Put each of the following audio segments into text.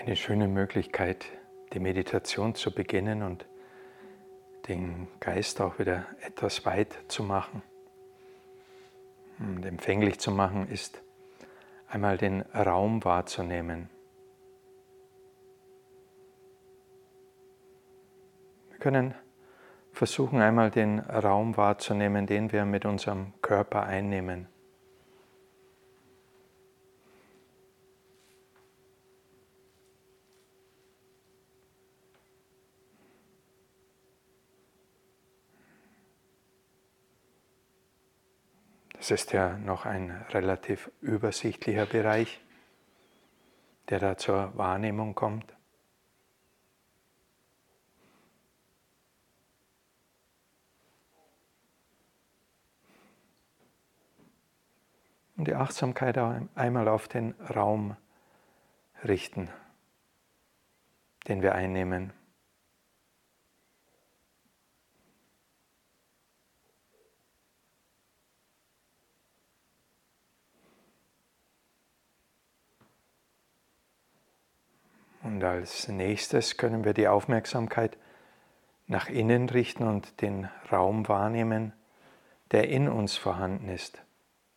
Eine schöne Möglichkeit, die Meditation zu beginnen und den Geist auch wieder etwas weit zu machen und empfänglich zu machen, ist einmal den Raum wahrzunehmen. Wir können versuchen, einmal den Raum wahrzunehmen, den wir mit unserem Körper einnehmen. Das ist ja noch ein relativ übersichtlicher Bereich, der da zur Wahrnehmung kommt. Und die Achtsamkeit einmal auf den Raum richten, den wir einnehmen. Und als nächstes können wir die Aufmerksamkeit nach innen richten und den Raum wahrnehmen, der in uns vorhanden ist.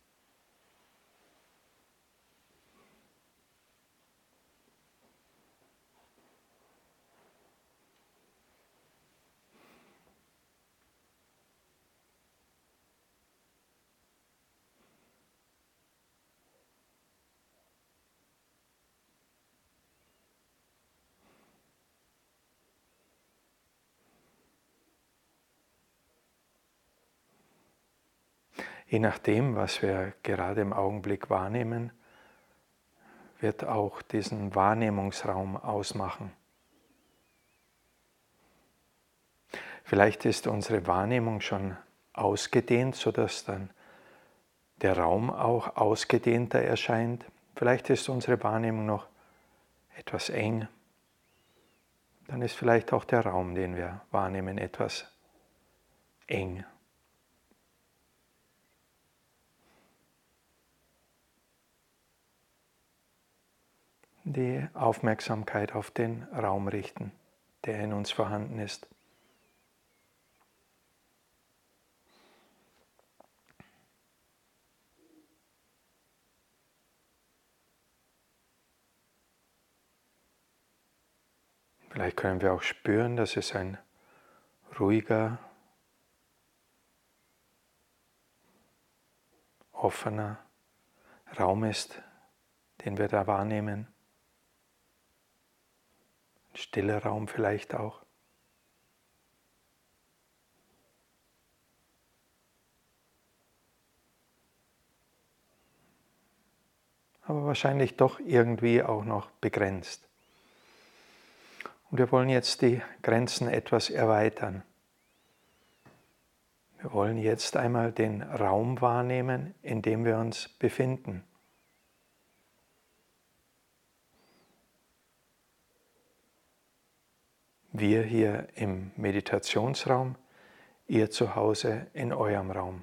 Je nachdem, was wir gerade im Augenblick wahrnehmen, wird auch diesen Wahrnehmungsraum ausmachen. Vielleicht ist unsere Wahrnehmung schon ausgedehnt, sodass dann der Raum auch ausgedehnter erscheint. Vielleicht ist unsere Wahrnehmung noch etwas eng. Dann ist vielleicht auch der Raum, den wir wahrnehmen, etwas eng. Die Aufmerksamkeit auf den Raum richten, der in uns vorhanden ist. Vielleicht können wir auch spüren, dass es ein ruhiger, offener Raum ist, den wir da wahrnehmen. Ein stiller Raum vielleicht auch. Aber wahrscheinlich doch irgendwie auch noch begrenzt. Und wir wollen jetzt die Grenzen etwas erweitern. Wir wollen jetzt einmal den Raum wahrnehmen, in dem wir uns befinden. Wir hier im Meditationsraum, ihr zu Hause in eurem Raum.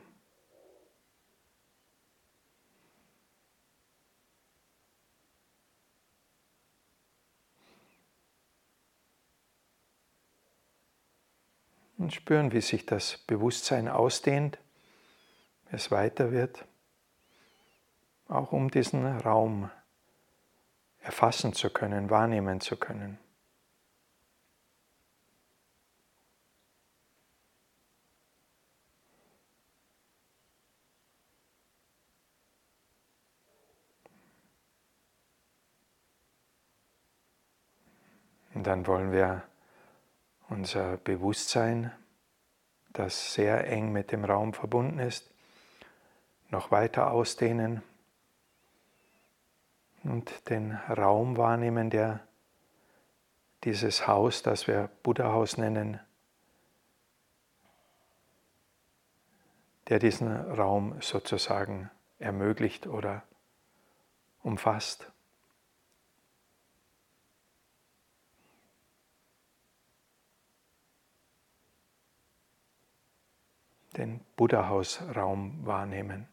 Und spüren, wie sich das Bewusstsein ausdehnt, wie es weiter wird, auch um diesen Raum erfassen zu können, wahrnehmen zu können. Und dann wollen wir unser Bewusstsein, das sehr eng mit dem Raum verbunden ist, noch weiter ausdehnen und den Raum wahrnehmen, der dieses Haus, das wir Buddha-Haus nennen, der diesen Raum sozusagen ermöglicht oder umfasst. Den Buddha-Haus-Raum wahrnehmen.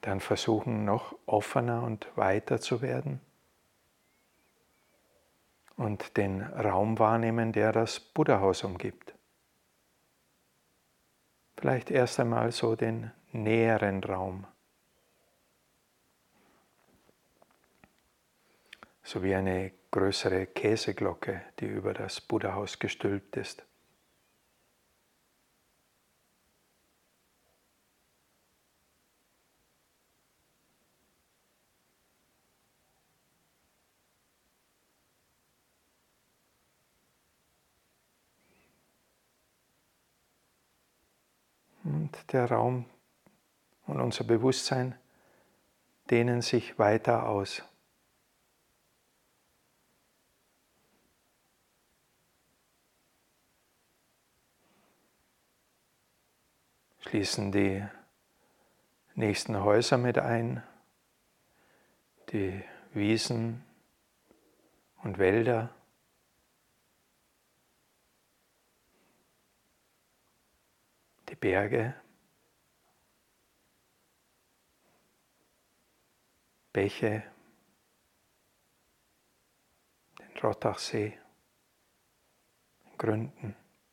dann versuchen, noch offener und weiter zu werden und den Raum wahrnehmen, der das Buddhahaus umgibt. Vielleicht erst einmal so den näheren Raum, so wie eine größere Käseglocke, die über das Buddhahaus gestülpt ist. Und der Raum und unser Bewusstsein dehnen sich weiter aus. Schließen die nächsten Häuser mit ein, die Wiesen und Wälder, die Berge, Bäche, den Rottachsee, den Gründen.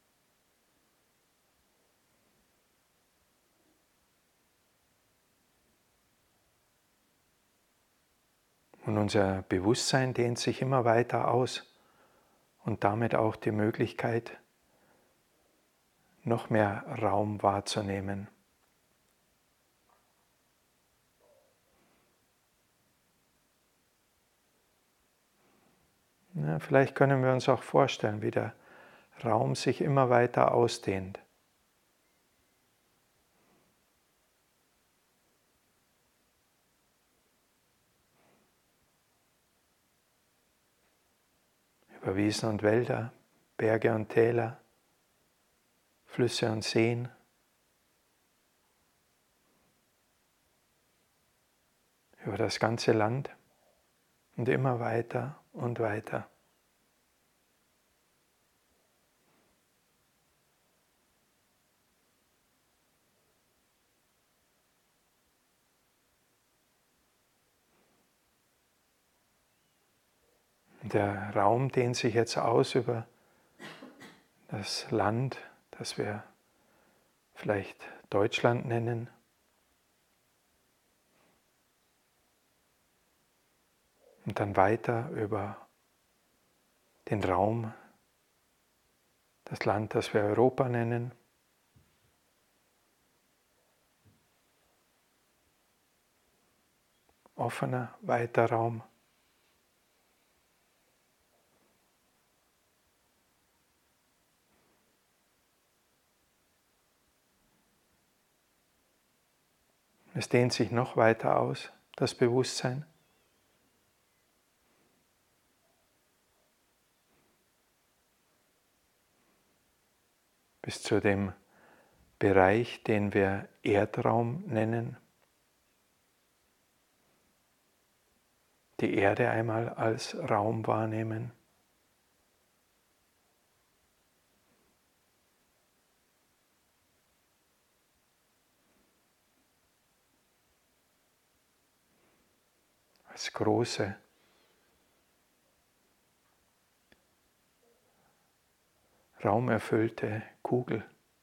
Und unser Bewusstsein dehnt sich immer weiter aus und damit auch die Möglichkeit, noch mehr Raum wahrzunehmen. Ja, vielleicht können wir uns auch vorstellen, wie der Raum sich immer weiter ausdehnt. Über Wiesen und Wälder, Berge und Täler, Flüsse und Seen, über das ganze Land und immer weiter und weiter. Der Raum dehnt sich jetzt aus über das Land, das wir vielleicht Deutschland nennen. Und dann weiter über den Raum, das Land, das wir Europa nennen. Offener, weiter Raum. Es dehnt sich noch weiter aus, das Bewusstsein. Bis zu dem Bereich, den wir Erdraum nennen. Die Erde einmal als Raum wahrnehmen. Als große, raumerfüllte Kugel.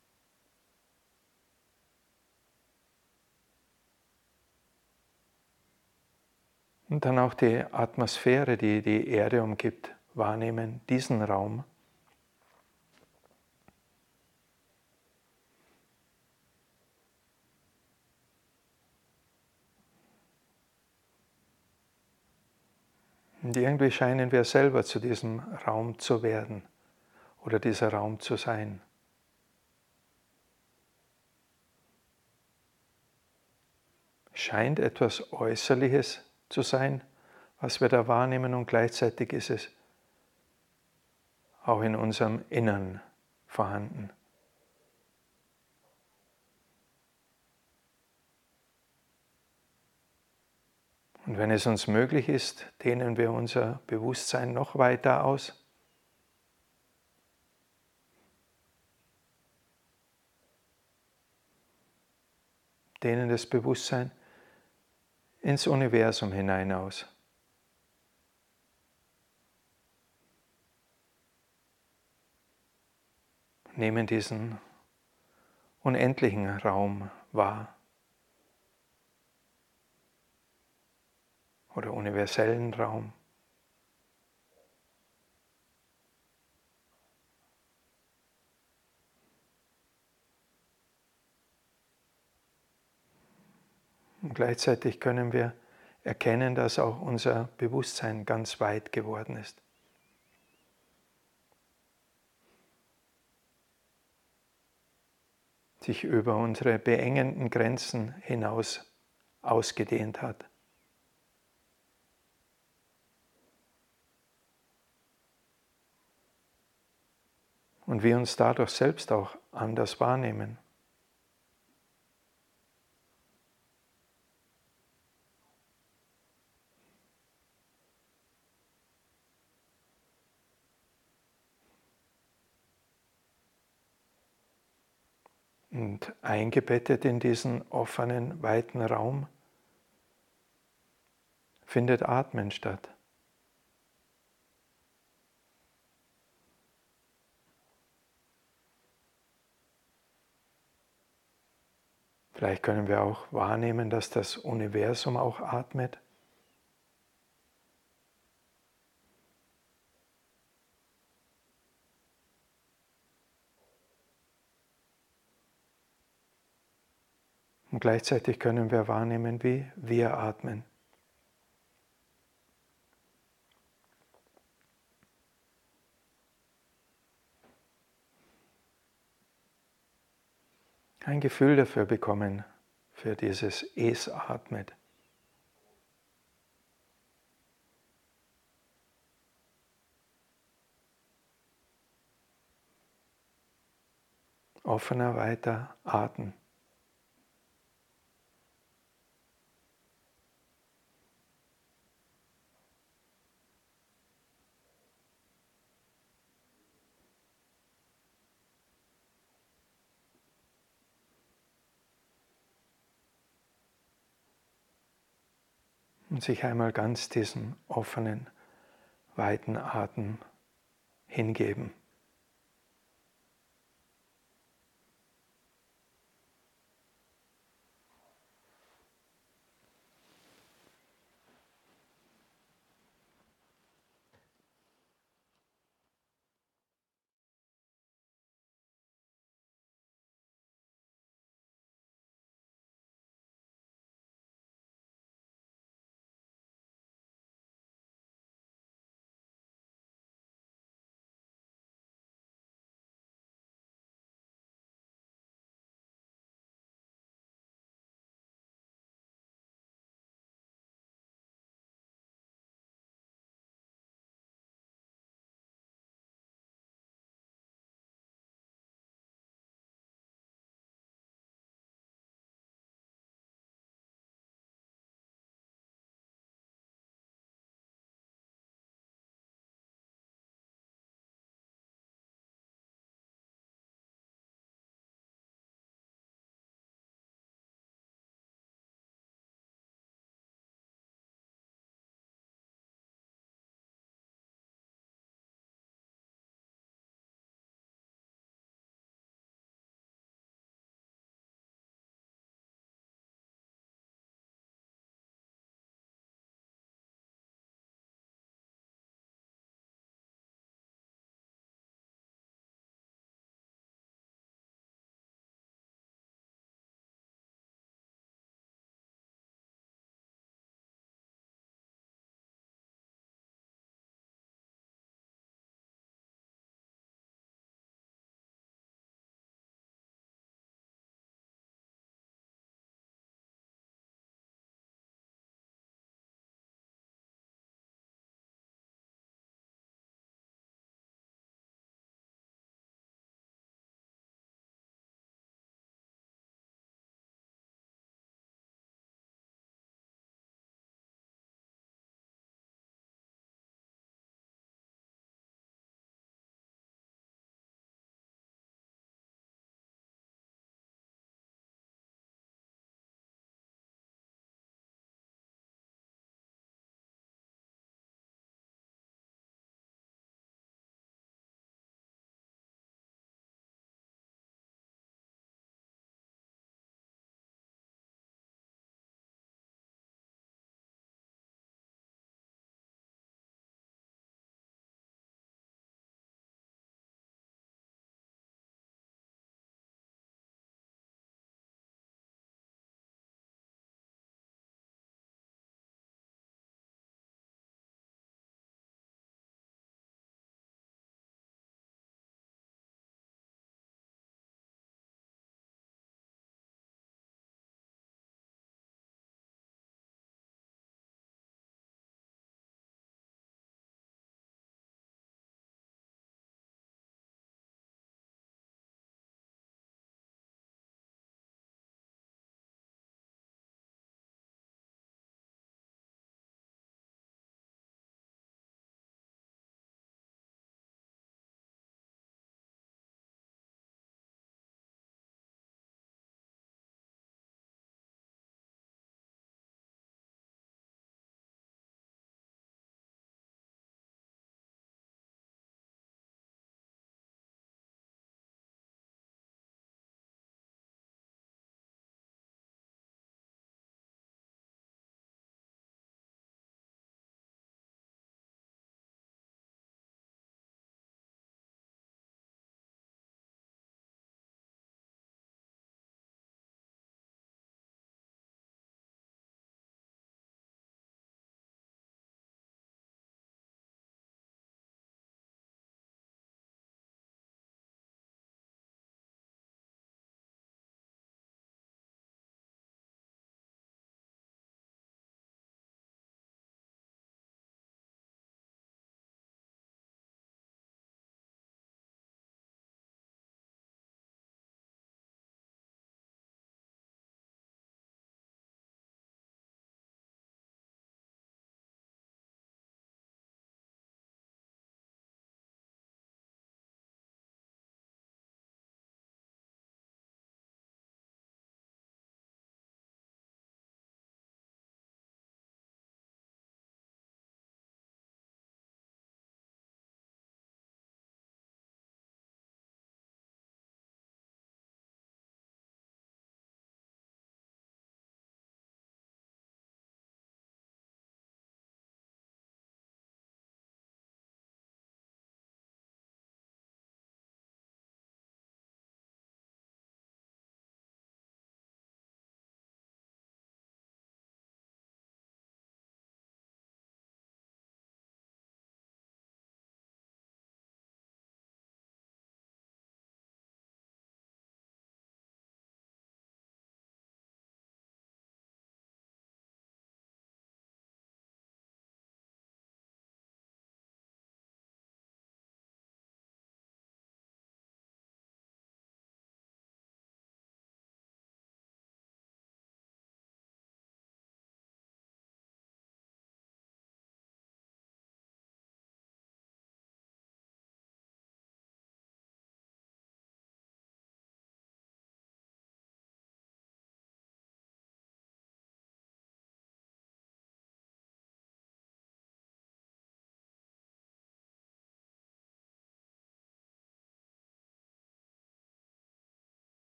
Und dann auch die Atmosphäre, die die Erde umgibt, wahrnehmen, diesen Raum. Und irgendwie scheinen wir selber zu diesem Raum zu werden oder dieser Raum zu sein. Scheint etwas Äußerliches zu sein, was wir da wahrnehmen, und gleichzeitig ist es auch in unserem Innern vorhanden. Und wenn es uns möglich ist, dehnen wir unser Bewusstsein noch weiter aus. Dehnendes Bewusstsein ins Universum hinein aus. Nehmen diesen unendlichen Raum wahr oder universellen Raum. Und gleichzeitig können wir erkennen, dass auch unser Bewusstsein ganz weit geworden ist. Sich über unsere beengenden Grenzen hinaus ausgedehnt hat. Und wir uns dadurch selbst auch anders wahrnehmen. Und eingebettet in diesen offenen, weiten Raum findet Atmen statt. Vielleicht können wir auch wahrnehmen, dass das Universum auch atmet. Und gleichzeitig können wir wahrnehmen, wie wir atmen. Ein Gefühl dafür bekommen, für dieses Es atmet. Offener, weiter Atem. Und sich einmal ganz diesem offenen, weiten Atem hingeben.